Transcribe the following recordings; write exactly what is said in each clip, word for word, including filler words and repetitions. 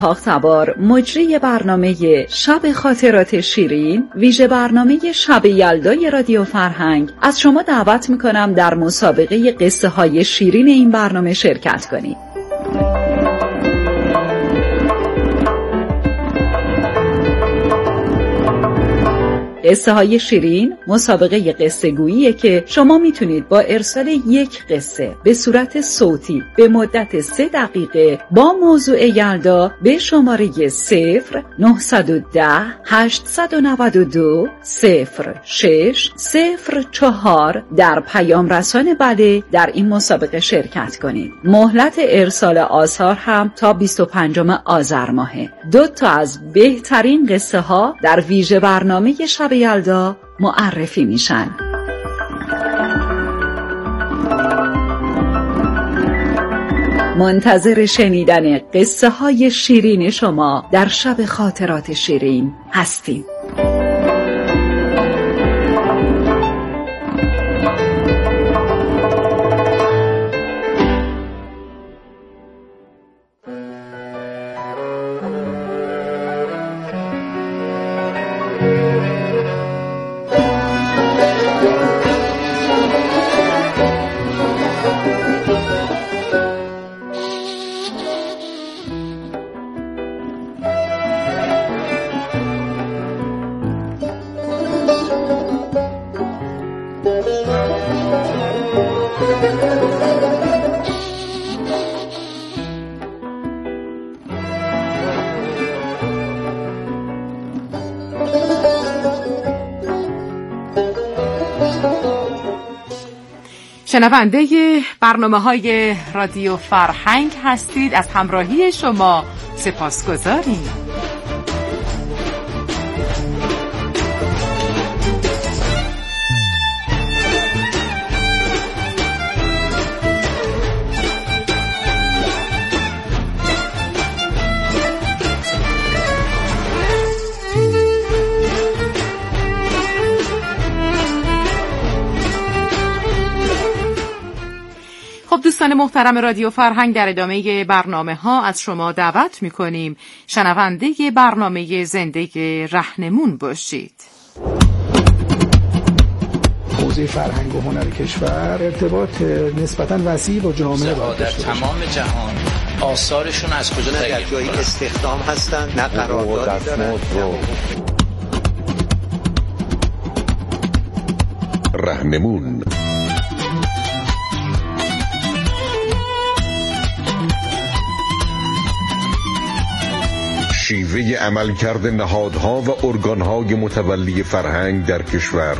تبار مجری برنامه شب خاطرات شیرین، ویژه برنامه شب یلدای رادیو فرهنگ، از شما دعوت میکنم در مسابقه قصه های شیرین این برنامه شرکت کنید. قصه های شیرین مسابقه قصه گوییه که شما میتونید با ارسال یک قصه به صورت صوتی به مدت سه دقیقه با موضوع یلدا به شماره صفر نهصد و ده هشتصد و نود و دو صفر شش صفر چهار در پیام رسان بله در این مسابقه شرکت کنید. مهلت ارسال آثار هم تا بیست و پنجم آذر ماهه. دو تا از بهترین قصه ها در ویژه برنامه شب یلدا معرفی میشن. منتظر شنیدن قصه های شیرین شما در شب خاطرات شیرین هستیم. شنونده برنامه‌های رادیو فرهنگ هستید. از همراهی شما سپاسگزاریم. دوستان محترم رادیو فرهنگ، در ادامه برنامه ها از شما دعوت می کنیم شنونده برنامه زنده رهنمون باشید. حوزه فرهنگ و هنر کشور ارتباط نسبتاً وسیع با جامعه داره. در تمام جهان آثارشون از کجا در جایی استخدام هستن، نه قرارداد دارن. رهنمون شیوه عملکرد نهادها و ارگانهای متولی فرهنگ در کشور.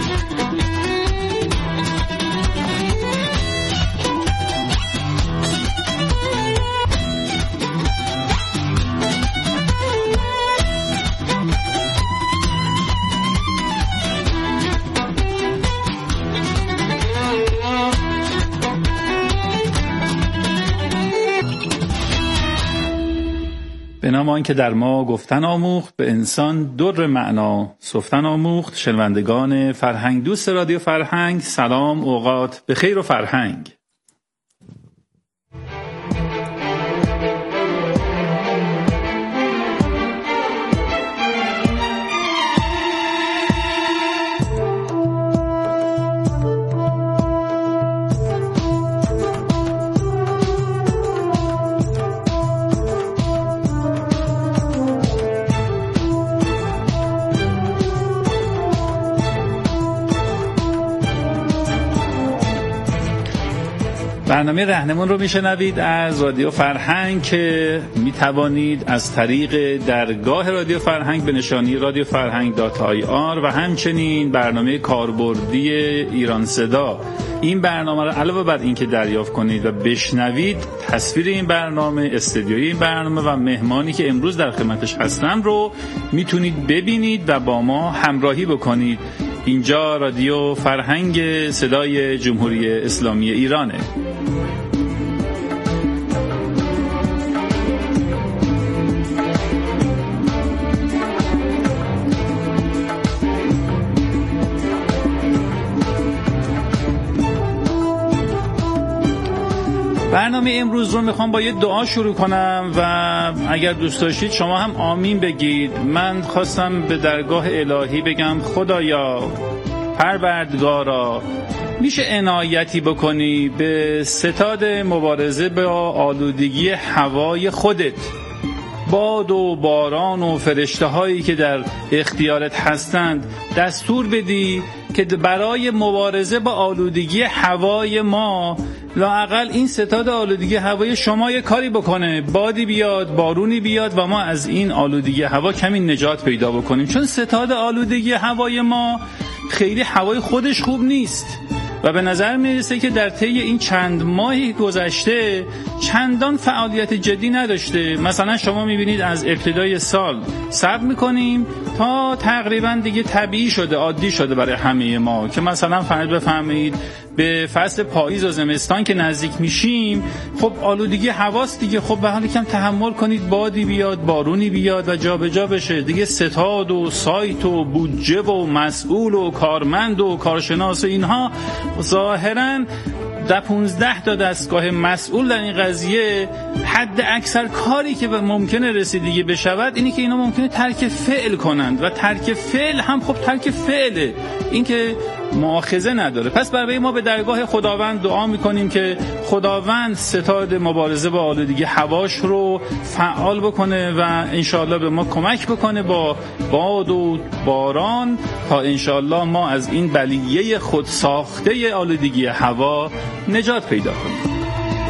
به نام آن که در ما گفتن آموخت، به انسان در معنا سفتن آموخت. شنوندگان فرهنگ دوست رادیو فرهنگ، سلام، اوقات به خیر و فرهنگ. برنامه رهنمون رو میشنوید از رادیو فرهنگ که میتوانید از طریق درگاه رادیو فرهنگ به نشانی رادیو فرهنگ دات آی آر و همچنین برنامه کاربردی ایران صدا این برنامه رو علاوه بر این که دریافت کنید و بشنوید، تصویر این برنامه، استودیوی این برنامه و مهمانی که امروز در خدمتش هستم رو میتونید ببینید و با ما همراهی بکنید. اینجا رادیو فرهنگ صدای جمهوری اسلامی ایرانه. برنامه امروز رو میخوام با یه دعا شروع کنم و اگر دوست داشتید شما هم آمین بگید. من خواستم به درگاه الهی بگم خدایا پروردگارا میشه عنایتی بکنی به ستاد مبارزه با آلودگی هوای خودت، باد و باران و فرشته هایی که در اختیارت هستند، دستور بدی که برای مبارزه با آلودگی هوای ما لااقل این ستاد آلودگی هوای شما یه کاری بکنه، بادی بیاد، بارونی بیاد و ما از این آلودگی هوا کمی نجات پیدا بکنیم. چون ستاد آلودگی هوای ما خیلی هوای خودش خوب نیست و به نظر میرسه که در طی این چند ماهی گذشته چندان فعالیت جدی نداشته. مثلا شما میبینید از ابتدای سال صبر میکنیم تا تقریبا دیگه طبیعی شده، عادی شده برای همه ما که مثلا فرض بفرمایید به فصل پاییز و زمستان که نزدیک میشیم، خب آلودگی هواست دیگه، خب به حال یکم تحمل کنید، بادی بیاد، بارونی بیاد و جابجا بشه دیگه. ستاد و سایت و بودجه و مسئول و کارمند و کارشناس و اینها ظاهراً ده پونزده تا دستگاه مسئول در این قضیه حد اکثر کاری که ممکنه رسیدگی بشود اینی که اینا ممکنه ترک فعل کنند و ترک فعل هم خب ترک فعله، این که مؤاخذه نداره. پس برای ما به درگاه خداوند دعا میکنیم که خداوند ستاد مبارزه با آلودگی هواش رو فعال بکنه و انشاءالله به ما کمک بکنه با باد و باران تا انشاءالله ما از این بلیه خودساخته آلودگی هوا نجات پیدا کنیم.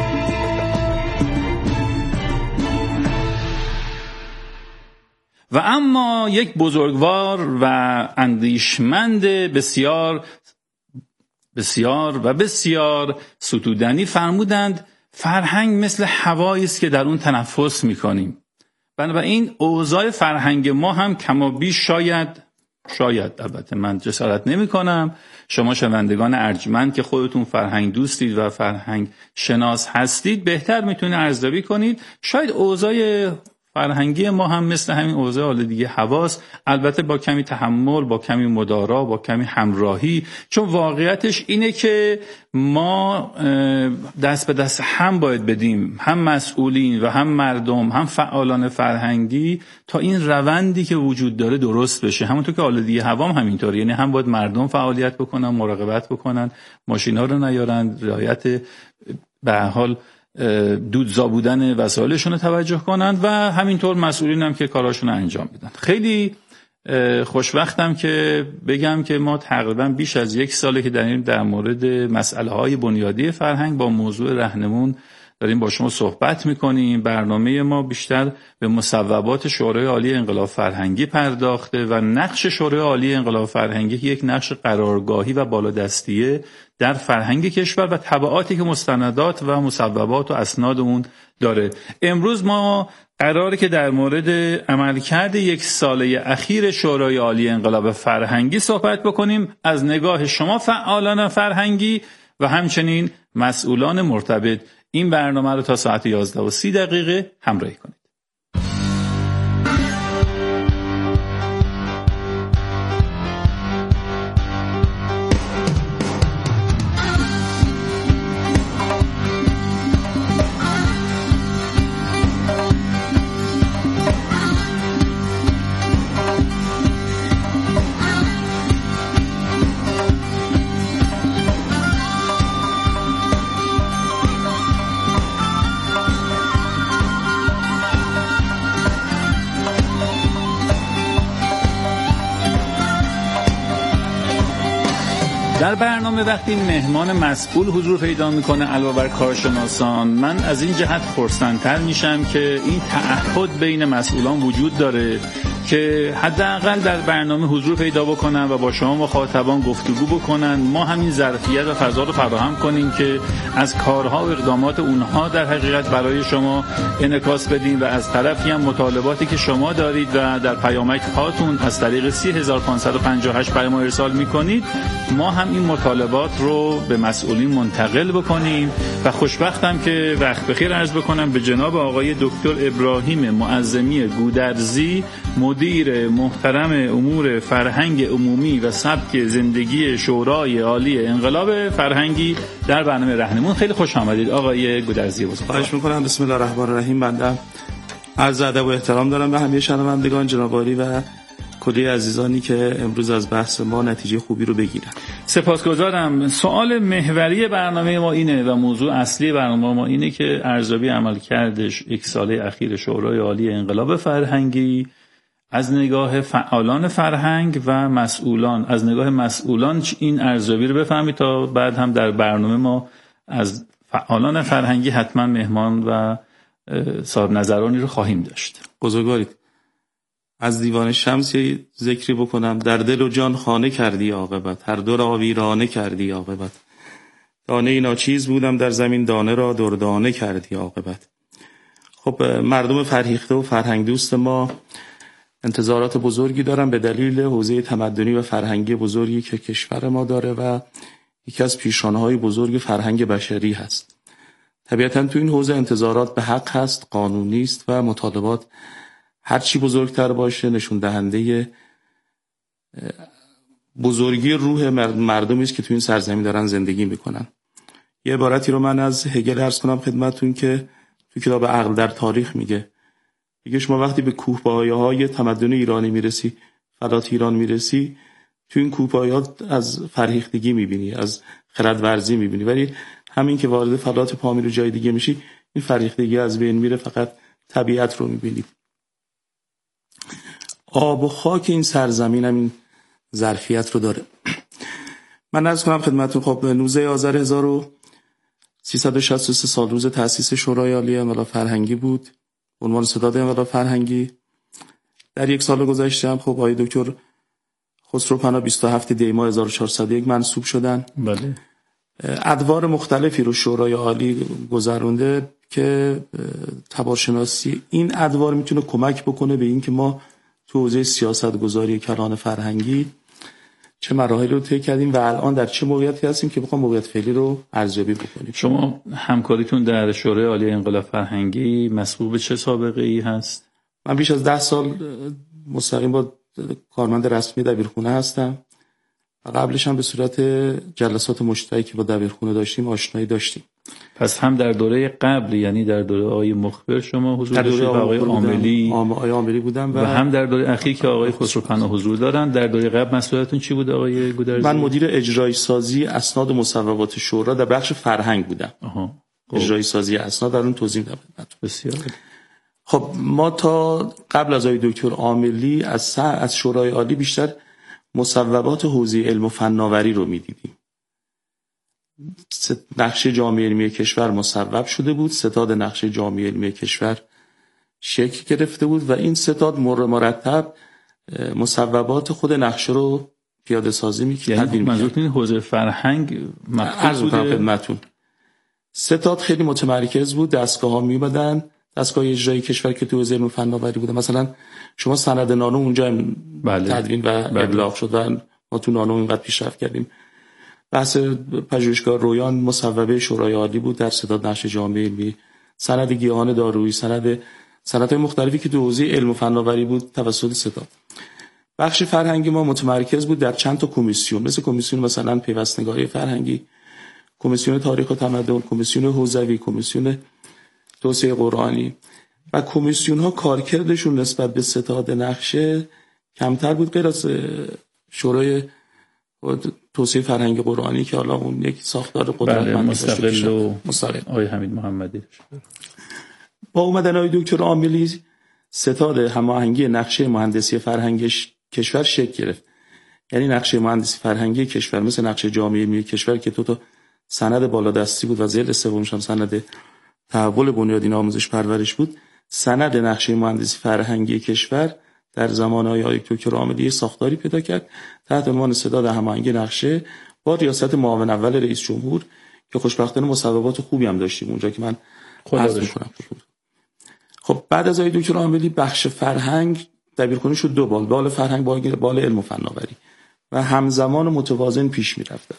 و اما یک بزرگوار و اندیشمند بسیار بسیار و بسیار ستودنی فرمودند فرهنگ مثل هوایی است که در اون تنفس می‌کنیم. بنابراین اوضاع فرهنگ ما هم کم و بیش شاید شاید البته من جسارت نمی‌کنم، شما شنوندگان ارجمند که خودتون فرهنگ دوستید و فرهنگ شناس هستید بهتر میتونید ارزیابی کنید، شاید اوضاع فرهنگی ما هم مثل همین اوضاع آلودگی هواست، البته با کمی تحمل، با کمی مدارا، با کمی همراهی. چون واقعیتش اینه که ما دست به دست هم باید بدیم، هم مسئولین و هم مردم، هم فعالان فرهنگی، تا این روندی که وجود داره درست بشه. همونطور که آلودگی هوا هم همینطوره، یعنی هم باید مردم فعالیت بکنن، مراقبت بکنن، ماشینا رو نیارن، رعایت به هر حال دودزا بودن وسایلشون رو توجه کنند و همینطور مسئولین هم که کاراشون رو انجام بدن. خیلی خوشوقتم که بگم که ما تقریبا بیش از یک ساله که داریم در مورد مسئله های بنیادی فرهنگ با موضوع رهنمون داریم با شما صحبت میکنیم. برنامه ما بیشتر به مصوبات شورای عالی انقلاب فرهنگی پرداخته و نقش شورای عالی انقلاب فرهنگی یک نقش قرارگاهی و بالادستیه در فرهنگ کشور و تبعاتی که مستندات و مصوبات و اسناد اون داره. امروز ما قراره که در مورد عملکرد یک ساله اخیر شورای عالی انقلاب فرهنگی صحبت بکنیم از نگاه شما فعالان فرهنگی و همچنین مسئولان مرتبط. این برنامه رو تا ساعت یازده و سی دقیقه همراهی کنید. در برنامه وقتی مهمان مسئول حضور پیدا میکنه علاوه بر کارشناسان، من از این جهت خرسندتر میشم که این تعهد بین مسئولان وجود داره که حداقل در برنامه حضور پیدا بکنن و با شما مخاطبان گفتگو بکنن. ما همین ظرفیت و فضا رو فراهم کنیم که از کارها و اقدامات اونها در حقیقت برای شما انعکاس بدیم و از طرفی هم مطالباتی که شما دارید و در پیامک هاتون از طریق سی هزار و پانصد و پنجاه و هشت برای ما ارسال میکنید، ما هم این مطالبات رو به مسئولین منتقل بکنیم. و خوشبختم که وقت بخیر عرض بکنم به جناب آقای دکتر ابراهیم معظمی گودرزی، مدیر مدیر محترم امور فرهنگ عمومی و سبک زندگی شورای عالی انقلاب فرهنگی در برنامه رهنمون. خیلی خوش آمدید آقای گودرزی بزرگوار. خواهش می‌کنم. بسم الله الرحمن الرحیم. بنده عرض ادب و احترام دارم به همه شنوندگان جناب عالی و کلی عزیزانی که امروز از بحث ما نتیجه خوبی رو بگیرن. سپاسگزارم. سوال محوری برنامه ما اینه و موضوع اصلی برنامه ما اینه که ارزیابی عملکردش یک ساله اخیر شورای عالی انقلاب فرهنگی از نگاه فعالان فرهنگ و مسئولان، از نگاه مسئولان این ارزیابی رو بفهمید تا بعد هم در برنامه ما از فعالان فرهنگی حتما مهمان و صاحب نظرانی رو خواهیم داشت. بزرگوارید. از دیوان شمس یه ذکری بکنم. در دل و جان خانه کردی عاقبت، هر دو را ویرانه کردی عاقبت. دانه ناچیز بودم در زمین، دانه را دردانه کردی عاقبت. خب مردم فرهیخته و فرهنگ دوست ما انتظارات بزرگی دارن به دلیل حوزه تمدنی و فرهنگی بزرگی که کشور ما داره و یکی از پیشرانه‌های بزرگ فرهنگ بشری هست. طبیعتاً تو این حوزه انتظارات به حق هست، قانونی است و مطالبات هر چی بزرگتر باشه نشون دهنده بزرگی روح مردمی است که تو این سرزمین دارن زندگی میکنن. یه عبارتی رو من از هگل عرض کنم خدمتتون که تو کتاب عقل در تاریخ میگه. میگه شما وقتی به کوهپایه‌های تمدن ایرانی میرسی، فلات ایران میرسی، تو این کوهپایه‌ها از فرهیختگی میبینی، از خردورزی میبینی، ولی همین که وارد فلات پامیر و جای دیگه میشی این فرهیختگی از بین میره، فقط طبیعت رو میبینی. آب و خاک این سرزمین هم این ظرفیت رو داره. من عرض کنم خدمتتون خب نوزده آذر هزار و سیصد و شصت و سه سال روز تأسیس شورای عالی انقلاب فرهنگی بود، عنوان ستاد انقلاب فرهنگی. در یک سال گذشته هم خب آقای دکتر خسروپنا بیست و هفتم دی ماه هزار و چهارصد و یک منصوب شدن. بله. ادوار مختلفی رو شورای عالی گذرونده که تبارشناسی این ادوار میتونه کمک بکنه به این که ما تو حوزه سیاست گذاری کلان فرهنگی چه مراحل رو طی کردیم و الان در چه موقعیتی هستیم که بخوام موقعیت فعلی رو ارزیابی بکنیم. شما همکاریتون در شورای عالی انقلاب فرهنگی مسبوق به چه سابقه ای هست؟ من بیش از ده سال مستقیم با کارمند رسمی دبیرخونه هستم و قبلش هم به صورت جلسات مشترکی با دبیرخونه داشتیم آشنایی داشتیم. پس هم در دوره قبل یعنی در دوره آقای مخبر شما حضور داشتید و آقای عاملی آقای عاملی بودم و, و هم در دوره اخیر که آقای خسروپنا حضور دارن. در دوره قبل مسئولیتتون چی بود آقای گودرزی؟ من مدیر اجرایی سازی اسناد و مصوبات شورا در بخش فرهنگ بودم. آها. اجرایی سازی اسناد در اون توضیح دادم. بسیار. خب ما تا قبل از آقای دکتر عاملی از از شورای عالی بیشتر مصوبات حوزه علم و فناوری رو می‌دیدیم. نقشه جامعه علمی کشور مصوب شده بود، ستاد نقشه جامعه علمی کشور شکل گرفته بود و این ستاد مرتب مصوبات خود نقشه رو پیاده سازی می‌کرد. یعنی منظورتون حوزه فرهنگ عرض می‌کنم خدمتتون. ستاد خیلی متمرکز بود، دستگاه‌ها می‌اومدن، دستگاه اجرایی کشور که تو حوزه علم و فناوری بوده. مثلا شما سند نانو اونجا بله. تدوین و بله. ابلاغ شد و ما تو نانو اینقدر پیشرفت کردیم. بحث پژوهشگاه رویان مصوبه شورای عالی بود در ستاد نقشه جامعه علمی، سند گیاهان دارویی، سند سندهای مختلفی که تو حوزه علم و فناوری بود توسط ستاد. بخش فرهنگی ما متمرکز بود در چند تا کمیسیون، مثل کمیسیون مثلا پیوستگاری فرهنگی، کمیسیون تاریخ و تمدن، کمیسیون حوزوی، کمیسیون توسعه قرآنی و کمیسیون ها کارکردشون نسبت به ستاد نقشه کمتر بود، غیر از شورای توسعه فرهنگ قرآنی که حالا اون یک ساختار قدرتمند مستقل و مستقل آقای حمید محمدی. با اومدن آقای دکتر عاملی ستاد هماهنگی نقشه مهندسی فرهنگ کشور شکل گرفت. یعنی نقشه مهندسی فرهنگی کشور مثل نقشه جامعه علمی کشور که تو تا سند بالادستی بود و ذیل سومش هم سند تحول بنیادین آموزش پرورش بود، سند نقشه مهندسی فرهنگی کشور در زمانهای آقای دکتر عاملی ساختاری پیدا کرد تحت عنوان ستاد هماهنگی نقشه با ریاست معاون اول رئیس جمهور که خوشبختانه مصوبات خوبی هم داشتیم اونجا که من عرض می‌کنم. خب بعد از آقای دکتر عاملی بخش فرهنگ دبیرخونه شد دو بال، بال فرهنگ بال علم و فناوری و همزمان و متوازن پیش می‌رفت.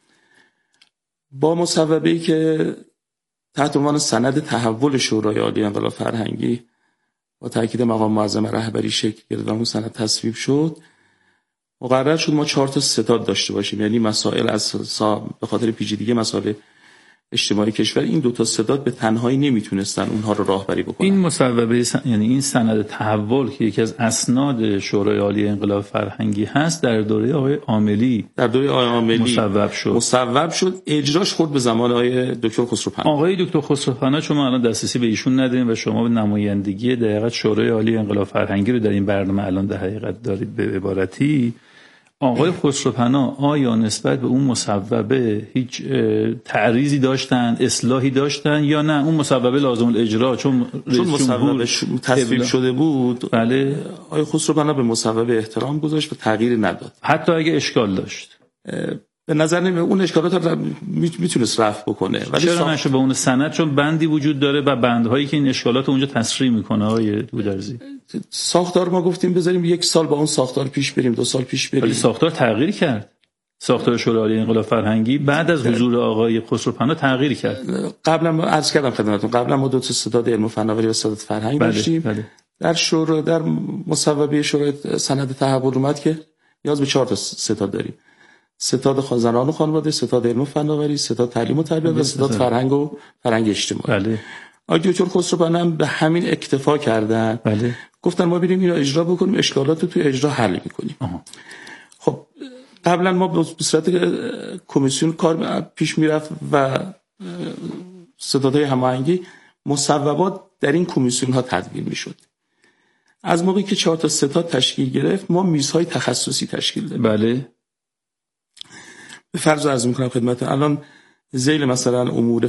با مصوبه‌ای که تحت عنوان سند تحول شورای عالی انقلاب فرهنگی با تاکید مقام معظم رهبری شکل گرفت و اون سند تصویب شد، مقرر شد ما چهار تا ستاد داشته باشیم. یعنی مسائل از سا... به خاطر پیچیدگی مسائل اجتماعی کشور این دو تا ستاد به تنهایی نمیتونستن اونها رو راهبری بکنن. این مصوبه س... یعنی این سند تحول که یکی از اسناد شورای عالی انقلاب فرهنگی هست، در دوره آقای عاملی در دوره آقای عاملی مصوب شد. مصوب شد اجراش خورد به زمان آقای دکتر خسروپنا. آقای دکتر خسروپنا چون ما الان دسترسی به ایشون نداریم و شما به نمایندگی در حقیقت شورای عالی انقلاب فرهنگی رو در این برنامه الان در حقیقت دارید به عبارتی، آقای خسروپنا آیا نسبت به اون مصوبه هیچ تعریضی داشتن، اصلاحی داشتن یا نه اون مصوبه لازم الاجرا چون چون مصوبه تصویب شده بود؟ بله. آقای خسروپنا به مصوبه احترام گذاشت و تغییری نداد، حتی اگه اشکال داشت. به نظر نمیاد اون اشکالات رو میتونست رفع بکنه. ولی چرا نشه به اون سند؟ چون بندی وجود داره و بندهایی که این اشکالات اونجا تصریح میکنه. آقای گودرزی ساختار ما گفتیم بذاریم یک سال با اون ساختار پیش بریم، دو سال پیش بریم. ولی ساختار تغییر کرد. ساختار شورای عالی انقلاب فرهنگی بعد از حضور آقای خسروپنا تغییر کرد. قبلا عرض کردم خدمتتون، قبلا ما دو تا ستاد علم و فناوری و ستاد فرهنگ بله، داشتیم. بله. در شورا در مصوبه شورای سند تحول اومد که نیاز به چهار تا ستاد داریم. ستاد زنان و خانواده، ستاد علم و فناوری، ستاد تعلیم و تربیت و ستاد فرهنگ و فرهنگ اجتماعی. بله. آقای دکتر خسروپنا هم به همین اکتفا کردن. بله. گفتن ما بریم اینو اجرا بکنیم، اشکالات رو توی اجرا حل می‌کنیم. خب قبلا ما به صورت کمیسیون کار پیش میرفت و ستادهای هماهنگی مصوبات در این کمیسیون ها تدوین میشد. از موقعی که چهار تا ستاد تشکیل گرفت ما میزهای تخصصی تشکیل دادیم. بله. به فرض عرض میکنم خدمتتون الان ذیل مثلا امور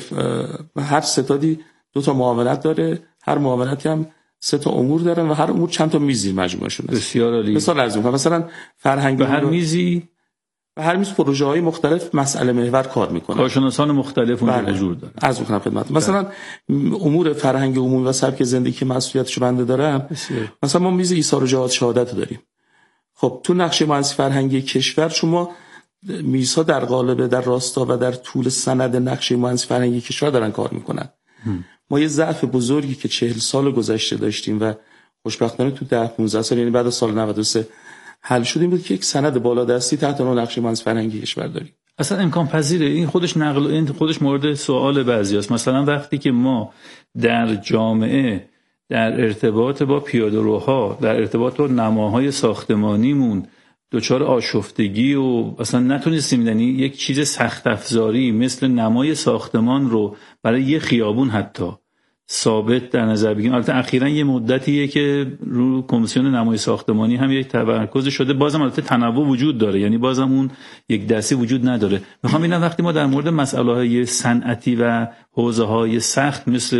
هر ستادی دو تا معاونت داره، هر معاونتی هم سه تا امور دارن و هر امور چند تا میزی مجموعه شون است. بسیار عالی. مثال عرض میکنم مثلا فرهنگ به هر میزی به هر میز پروژه های مختلف مسئله محور کار میکنن. کارشناسان مختلف اونجا حضور دارن. عرض میکنم خدمتتون مثلا امور فرهنگ عمومی و سبک زندگی که مسئولیتش بنده دارم، مثلا ما میز ایثار و جهاد شهادت داریم. خب تو نقشه مؤسسه فرهنگی کشور شما میزها در قالب در راستا و در طول سند نقشه مؤسسه فرهنگی کشور دارن کار میکنن. هم. ما یه ضعف بزرگی که چهل سال گذشته داشتیم و خوشبختانه تو ده پانزده سال یعنی بعد از سال نود و سه حل شدیم بود که یک سند بالا دستی تحت عنوان نقشه مؤسسه فرهنگی کشور داریم. اصلا امکان پذیره این خودش نقل این خودش مورد سوال بعضیاست. مثلا وقتی که ما در جامعه در ارتباط با پیاده‌روها، در ارتباط با نماهای ساختمانیمون دچار آشفتگی و اصلا نتونستیم، یعنی یک چیز سخت افزاری مثل نمای ساختمان رو برای یه خیابون حتی ثابت در نظر بگیریم. البته اخیراً یه مدتیه که رو کمیسیون نمای ساختمانی هم یک تمرکز شده، بازم البته تنوع وجود داره، یعنی بازم اون یک دستی وجود نداره. میخوام ببینم وقتی ما در مورد مسائل صنعتی و حوزه‌های سخت مثل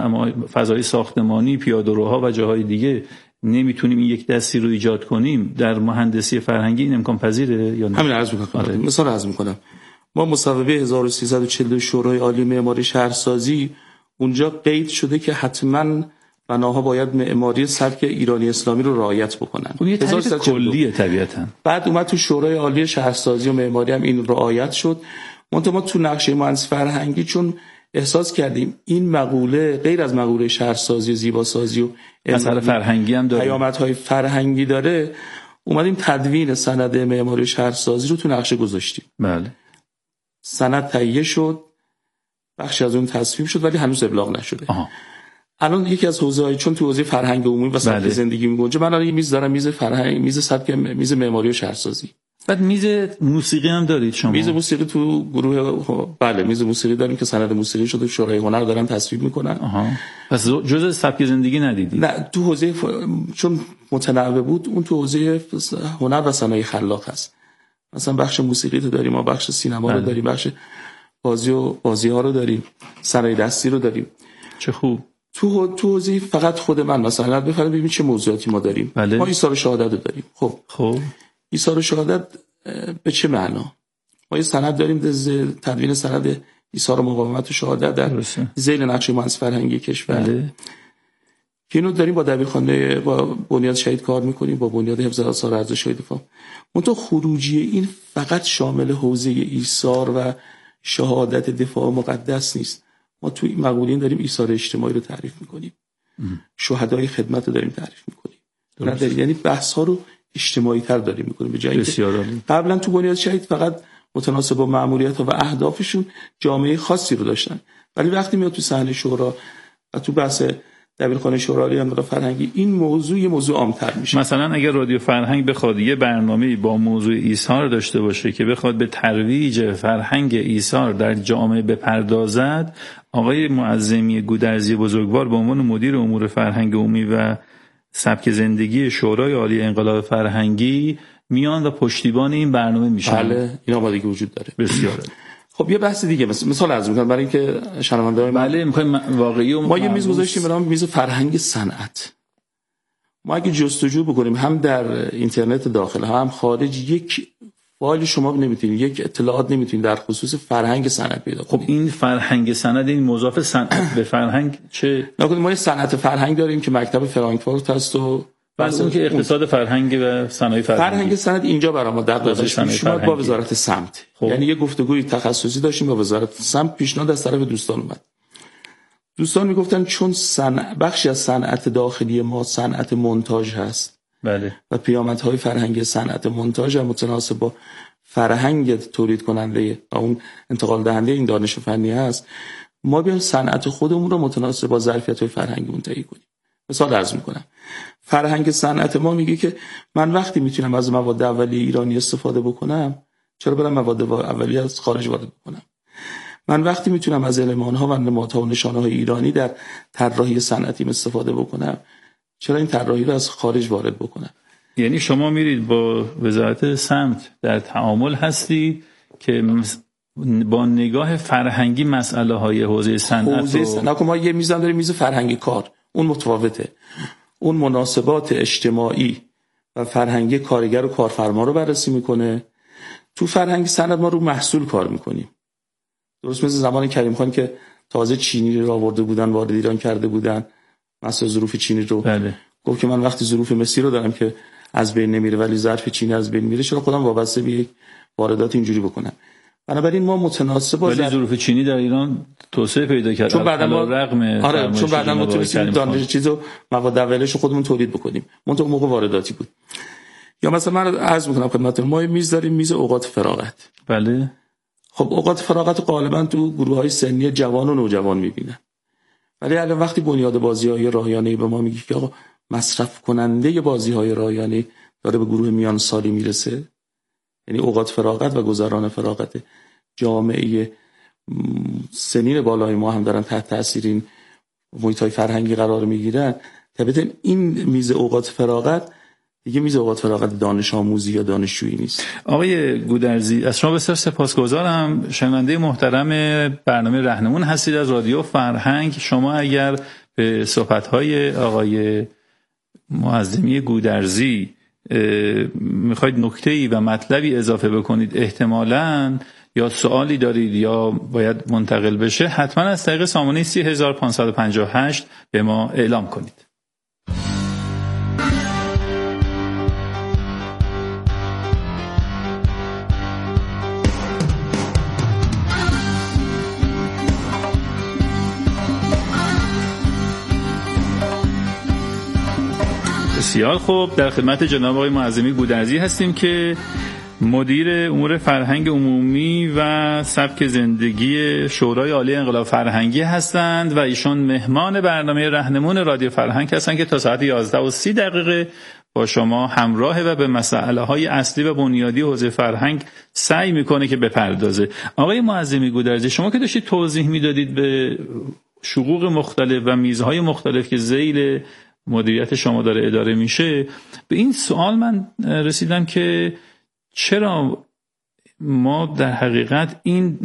فضای ساختمانی، پیاده‌روها و جاهای دیگه نمیتونیم این یک دستی رو ایجاد کنیم، در مهندسی فرهنگی این امکان پذیره یا نه؟ همین عرض می‌کنم. آره. مثال عرض می‌کنم. ما مصوبه هزار و سیصد و چهل شورای عالی معماری شهرسازی اونجا قید شده که حتما بناها باید معماری سبک ایرانی اسلامی رو رعایت بکنن. خب یه تعریف کلیه طبیعتاً. بعد اومد تو شورای عالی شهرسازی و معماری هم این رعایت شد. منتها ما تو نقشه مؤسسه فرهنگی چون احساس کردیم این مقوله غیر از مقوله شهرسازی و زیباسازی و اثر فرهنگی هم داره، پیامدهای فرهنگی داره، اومدیم تدوین سند معماری شهرسازی رو تو نقشه گذاشتیم. بله. سند تهیه شد، بخشی از اون تصویب شد ولی هنوز ابلاغ نشده. آها. الان یکی از حوزه‌های چون تو حوزه فرهنگ عمومی و سبک بله. زندگی میگنجه، من الان یه میز دارم، میز فرهنگ، میز سبک، میز معماری و شهرسازی. بعد میز موسیقی هم دارید شما؟ میز موسیقی تو گروه بله میز موسیقی داریم که سند موسیقی شده، شورای هنر دارن تصویب میکنن. آها. پس جزء سبک زندگی ندیدید؟ نه، تو حوزه ف... چون متنوع بود اون تو حوزه هنر و صنایع خلاق هست. مثلا بخش موسیقی تو داریم، ما بخش سینما بله. رو داریم، بخش بازی و بازی ها رو داریم، صنایع دستی رو داریم. چه خوب. تو تو حوزه فقط خود من مثلا بفرمایید ببین چه موضوعاتی ما داریم. بله. ما ایثار شهادت رو داریم. خب خب ایثار شهادت به چه معنا؟ ما یه سند داریم در تدوین سند ایثار مقاومت و شهادت در ذیل نقشه مؤسسه فرهنگی کشور. بله. که اینو داریم با دبیرخانه با بنیاد شهید کار میکنیم، با بنیاد حفظ آثار ارزش های دفاع. منتها خروجی این فقط شامل حوزه ایثار و شهادت دفاع مقدس نیست. ما توی مقولین داریم ایثار اجتماعی رو تعریف میکنیم. شهدای خدمت رو داریم تعریف میکنیم، یعنی بحث ها رو اجتماعی تر داریم میکنیم به جایی که قبلا تو بنیاد شهید فقط متناسب با مأموریت و اهدافشون جامعه خاصی رو داشتن، ولی وقتی میاد تو صحنه شورا و تو بحث دبیرخانه شورای انقلاب فرهنگی این موضوع یه موضوع عام‌تر میشه. مثلا اگر رادیو فرهنگ بخواد یه برنامه‌ای با موضوع ایثار داشته باشه که بخواد به ترویج فرهنگ ایثار در جامعه بپردازد، آقای معظمی گودرزی بزرگوار به عنوان مدیر امور فرهنگ عمومی و سبک زندگی شورای عالی انقلاب فرهنگی میان و پشتیبان این برنامه میشن. بله، این آمادگی وجود داره. بسیار. خب یه بحث دیگه مثلا مثال عرض می‌کنم برای اینکه شنونده‌های بله می‌خوایم واقعی و ما یه میز گذاشتیم به نام میز فرهنگ صنعت. ما اگه جستجو بکنیم هم در اینترنت داخل هم خارج یک فایل شما نمیتونید، یک اطلاعات نمیتونید در خصوص فرهنگ صنعت پیدا کنید. خب این فرهنگ صنعت این مضاف صنعت به فرهنگ چه؟ نکنید ما یه صنعت فرهنگ داریم که مکتب فرانکفورت هست و بس اون که اقتصاد فرهنگ و صنایع فرهنگی. فرهنگ صنعت اینجا برای ما در گذاشت شما با وزارت سمت. خب. یعنی یه گفتگوی تخصصی داشتیم با وزارت سمت، پیشنهاد از طرف دوستان اومد. دوستان میگفتن چون صنعت بخشی از صنعت داخلی ما صنعت مونتاژ هست. بله. و پیامدهای فرهنگی صنعت مونتاژ هم متناسب با فرهنگ تولید کننده و اون انتقال دهنده این دانش فنی هست، ما بیایم صنعت خودمون رو متناسب با ظرفیت‌های فرهنگی منتهی کنیم. مثال عرض میکنم، فرهنگ صنعت ما میگه که من وقتی میتونم از مواد اولیه ایرانی استفاده بکنم، چرا برم مواد اولیه از خارج وارد بکنم؟ من وقتی میتونم از المان‌ها و نمادها و نشانه‌های ایرانی در طراحی صنعتیم استفاده بکنم، چرا این طراحی رو از خارج وارد بکنم؟ یعنی شما میرید با وزارت سمت در تعامل هستی که با نگاه فرهنگی مسئله های حوزه صنعت حوزه صنعت ما یه میزان داریم، میز فرهنگی کار، اون متفاوته. اون مناسبات اجتماعی و فرهنگی کارگر و کارفرما رو بررسی میکنه. تو فرهنگ صنعت ما رو محصول کار میکنیم. درست مثل زمان کریم خان که تازه چینی رو آورده بودن وارد ایران کرده بودن، مثلا ظروف چینی رو بله. گفت که من وقتی ظروف مصری رو دارم که از بین نمیره ولی ظرف چینی از بین میره، چرا خودم وابسته به یک واردات اینجوری بکنم؟ بنابراین ما متناسب با ولی ظروف چینی در ایران توسعه پیدا کرد، چون بعدا ما رغم آره چون بعدا ما تونستیم دانش چیزو مواد اولیه‌شو خودمون تولید بکنیم، منتها موقع وارداتی بود. یا مثلا من عرض می‌کنم خدمتتون ما میز داریم، میز اوقات فراغت. بله. خب اوقات فراغت غالبا تو گروه‌های سنی جوان و نوجوان می‌بینن، ولی الان وقتی بنیاد بازی‌های رایانه‌ای به ما میگه که آقا مصرف کننده بازی‌های رایانه داره به گروه میان سالی میرسه، یعنی اوقات فراغت و گذران فراغت جامعه سنین بالای ما هم دارن تحت تاثیر این محیط‌های فرهنگی قرار میگیرن. طبعاً این میز اوقات فراغت دیگه میز اوقات فراغت دانش آموزی یا دانشجویی نیست. آقای گودرزی از شما بسیار سپاسگزارم. شنونده محترم برنامه رهنمون هستید از رادیو فرهنگ. شما اگر به صحبت‌های آقای معظمی گودرزی میخواید نکته‌ای و مطلبی اضافه بکنید احتمالاً یا سوالی دارید یا باید منتقل بشه، حتما از طریق سامانه سی هزار و پانصد و پنجاه و هشت به ما اعلام کنید. بسیار خوب، در خدمت جناب آقای معظمی گودرزی هستیم که مدیر امور فرهنگ عمومی و سبک زندگی شورای عالی انقلاب فرهنگی هستند و ایشون مهمان برنامه رهنمون رادیو فرهنگ هستند که تا ساعت یازده و سی دقیقه با شما همراهه و به مسائل های اصلی و بنیادی حوزه فرهنگ سعی میکنه که بپردازه. آقای معظمی گودرزی، شما که داشتید توضیح میدادید به شقوق مختلف و میزهای مختلف که ذیل مدیریت شما داره اداره میشه، به این سوال من رسیدم که چرا ما در حقیقت این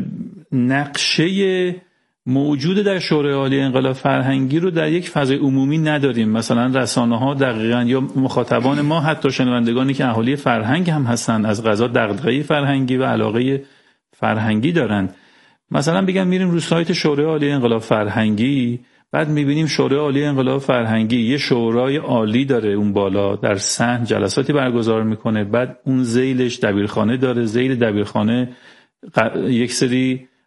نقشه موجود در شورای عالی انقلاب فرهنگی رو در یک فضای عمومی نداریم؟ مثلا رسانه ها دقیقاً یا مخاطبان ما، حتی شنوندگانی که اهالی فرهنگ هم هستن، از قضا دغدغه فرهنگی و علاقه فرهنگی دارن. مثلا بگم میریم رو سایت شورای عالی انقلاب فرهنگی، بعد میبینیم شورای عالی انقلاب فرهنگی یه شورای عالی داره اون بالا، در صحن جلساتی برگزار میکنه، بعد اون ذیلش دبیرخانه داره، ذیل دبیرخانه یک سری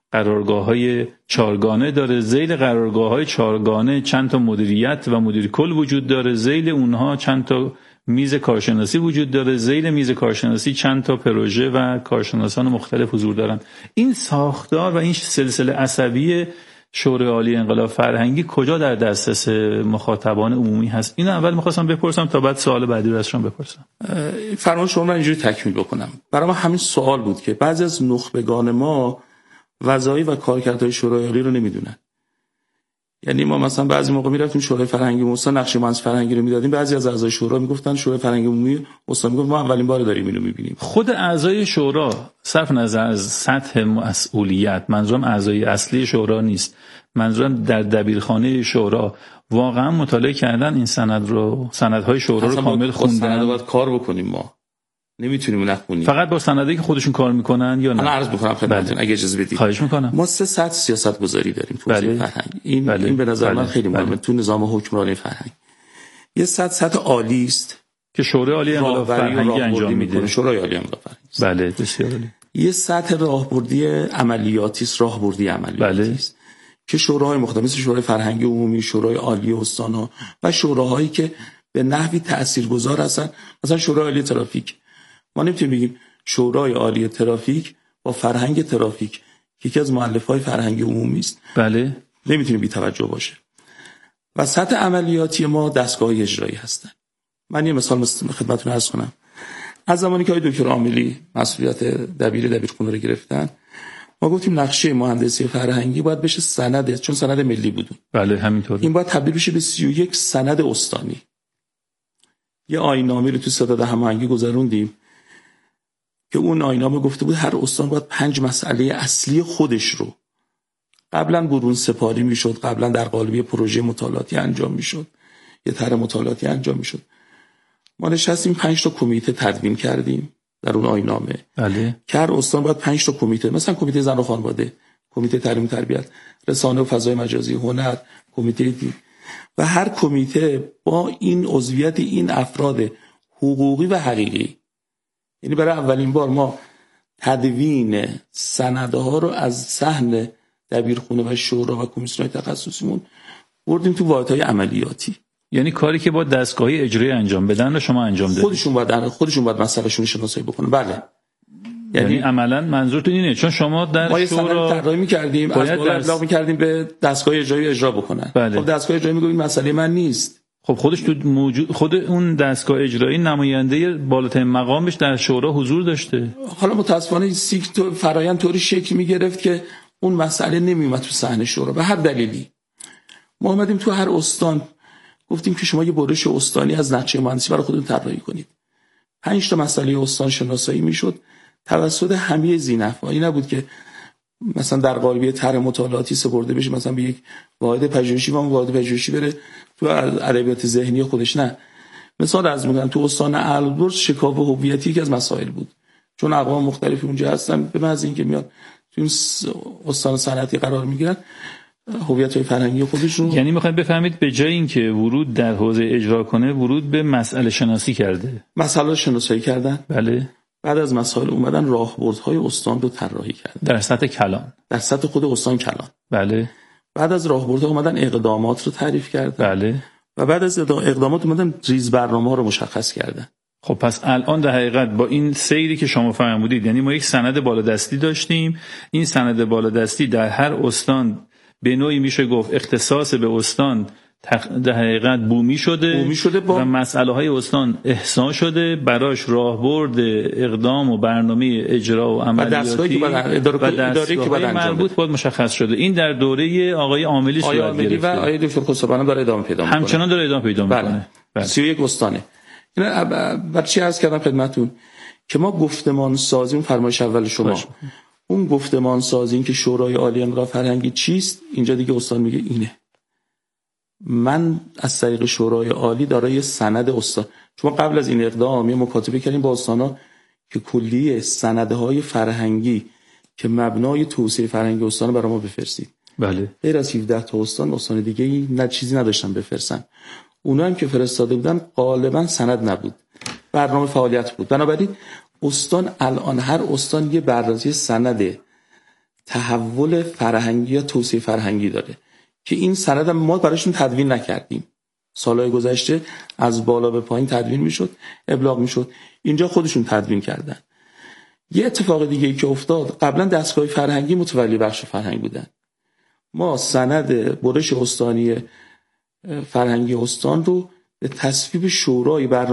قرارگاه‌های چهارگانه داره. ذیل قرارگاه‌های چهارگانه چند تا مدیریت و مدیر کل وجود داره. ذیل اونها چند تا میز کارشناسی وجود داره. ذیل میز کارشناسی چند تا پروژه و کارشناسان مختلف حضور دارن. این ساختار و این سلسله عصبی شورای عالی انقلاب فرهنگی کجا در دسترس مخاطبان عمومی هست؟ اینو اول می‌خواستم بپرسم تا بعد سوال بعدی رو از شما بپرسم. فرمان شما رو اینجوری تکمیل بکنم. برای ما همین سوال بود که بعضی از نخبگان ما وظایف و کارکردهای شورای عالی رو نمیدونن. یعنی ما مثلا بعضی موقع میرفتیم شورای فرهنگی استان نقشه منز فرهنگی رو میدادیم، بعضی از اعضای شورا میگفتن شورای فرهنگی عمومی استان میگفت ما اولین بار داریم اینو میبینیم. خود اعضای شورا صرف نظر از سطح مسئولیت، منظورم اعضای اصلی شورا نیست، منظورم در دبیرخانه شورا واقعا مطالعه کردن این سند رو، سندهای شورا رو کامل خوندن. سند باید کار بکنیم، ما نمیتونیم نخونیم. فقط با سندایی که خودشون کار میکنن یا نه؟ من عرض میکنم خدمتتون اگه اجازه بدید. خواهش میکنم. ما سه سطح سیاست گذاری داریم تو بله. فرهنگ. این بله. این به نظر بله. من خیلی مهمه بله. تو نظام حکمرانی فرهنگ. یه سطح سطح عالی است که شورای عالی انقلاب فرهنگی انجام میده. شورای عالی انقلاب فرهنگی. بله بسیار عالی. یه سطح راهبردی عملیاتی است، راهبردی عملیاتی بله. است که شوراهای مختلف مثل شورای فرهنگی عمومی، شورای عالی استان‌ها و شوراهایی که به نحوی تاثیرگذار هستن، مثلا شورای عالی ترافیک. ما نمیتونیم بگیم شورای عالی ترافیک با فرهنگ ترافیک که یکی از مؤلفه‌های فرهنگ عمومی است، بله، نمیتونیم بی توجه باشه. و سطح عملیاتی ما دستگاه اجرایی هستن. من یه مثال خدمتتون عرض کنم. از زمانی که آقای دکتر عاملی مسئولیت دبیر دبیرخونه رو گرفتن، ما گفتیم نقشه مهندسی فرهنگی باید بشه سند، چون سند ملی بود. بله همینطوره. این باید تبدیل بشه به سی و یک سند استانی. یه آیین‌نامه رو تو ستاد هماهنگی گذروندیم که اون آیین‌نامه گفته بود هر استان باید پنج مسئله اصلی خودش رو، قبلا برون سپاری میشد، قبلا در قالب پروژه مطالعاتی انجام میشد، یه طرح مطالعاتی انجام میشد. ما نشستیم پنج تا کمیته تدوین کردیم در اون آیین‌نامه. بله. که هر استان باید پنج تا کمیته، مثلا کمیته زن و خانواده، کمیته تعلیم و تربیت، رسانه و فضای مجازی، هنر، کمیته دین، و هر کمیته با این عضویت این افراد حقوقی و حقیقی. یعنی برای اولین بار ما تدوین سندها رو از صحن دبیرخونه و شورا و کمیسیون‌های تخصصیمون بردیم تو واحدهای عملیاتی. یعنی کاری که با دستگاهی اجرایی انجام بدن رو شما انجام دادید. خودشون باید خودشون باید مسئلهشون رو شناسایی بکنن. بله. یعنی, یعنی عملاً منظورتون اینه چون شما در ما شورا طراحی می‌کردیم، از بالا ابلاغ می‌کردیم به دستگاه اجرایی اجرا بکنن. بله. خب دستگاه اجرایی میگه این مسئله من نیست. خب خودش تو موجود خود اون دستگاه اجرایی نماینده بالاترین مقامش در شورا حضور داشته. حالا متأسفانه سیک تو فرآیند طوری شکل می‌گرفت که اون مسئله نمیومد تو صحنه شورا به هر دلیلی. ما اومدیم تو هر استان گفتیم که شما یه برش استانی از نقشه مهندسی برای خودتون طراحی کنید. پنج تا مسئله استان شناسایی میشد توسط همه ذی‌نفع. این نبود که مثلا در قالب طرح مطالعاتی سپرده بشه مثلا به یک واحد پژوهشی و اون واحد پژوهشی بره تو ادبیات ذهنی خودش. نه، مثال عرض می‌کنم تو استان البرز شکاف هویتی که از مسائل بود، چون اقوام مختلفی اونجا هستن، به محض اینکه میاد تو این استان صنعتی قرار میگیرن هویت‌های فرهنگی خودشون. یعنی می‌خواید بفهمید به جای اینکه ورود در حوزه اجرا کنه ورود به مسئله شناسی کرده، مسئله شناسایی کردن. بله. بعد از مسائل اومدن راهبردهای استان رو طراحی کردن در سطح کلان، در سطح خود استان کلان. بله. بعد از راهبردها اومدن اقدامات رو تعریف کردن. بله. و بعد از اقدامات اومدن ریز برنامه‌ها رو مشخص کردن. خب پس الان در حقیقت با این سیری که شما فرمودید، یعنی ما یک سند بالادستی داشتیم، این سند بالادستی در هر استان به نوعی میشه گفت اختصاص به استان در حقیقت بومی شده, بومی شده با... و مسئله های استان احسان شده، براش راهبرد اقدام و برنامه اجرا و عملیاتی و دستگاهی که باید اداره که باید مربوط باید مشخص شده. این در دوره آقای عاملی صورت گرفته و آقای دکتر خسروانی هم داره ادامه پیدا میکنه، همچنان داره ادامه پیدا میکنه. بله. سی و یک استانه. اینا بعد چی عرض کردم خدمتتون که ما گفتمان سازی، اون فرمایش اول شما باشه. اون گفتمان سازی این که شورای عالی انقلاب فرهنگی چیست، اینجا دیگه استان میگه اینه. من از طریق شورای عالی دارای سند استان، شما قبل از این اقدام یه مکاتبه کردیم با استانا که کلیه سندهای فرهنگی که مبنای توسعه فرهنگی استان برای ما بفرستید. بله. غیر از هفده تا استان استان دیگه ای نه چیزی نداشتن بفرستن. اونا هم که فرستاده بودن غالبا سند نبود، برنامه فعالیت بود. بنابراین استان الان هر استان یه بررسی سند تحول فرهنگی یا توسعه فرهنگی داره که این سند ما براشون تدوین نکردیم. سالهای گذشته از بالا به پایین تدوین میشد، ابلاغ میشد، اینجا خودشون تدوین کردن. یه اتفاق دیگه ای که افتاد، قبلا دستگاه فرهنگی متولی بخش فرهنگ بودن. ما سند برش استانی فرهنگی استان رو به تصویب شورای برنامه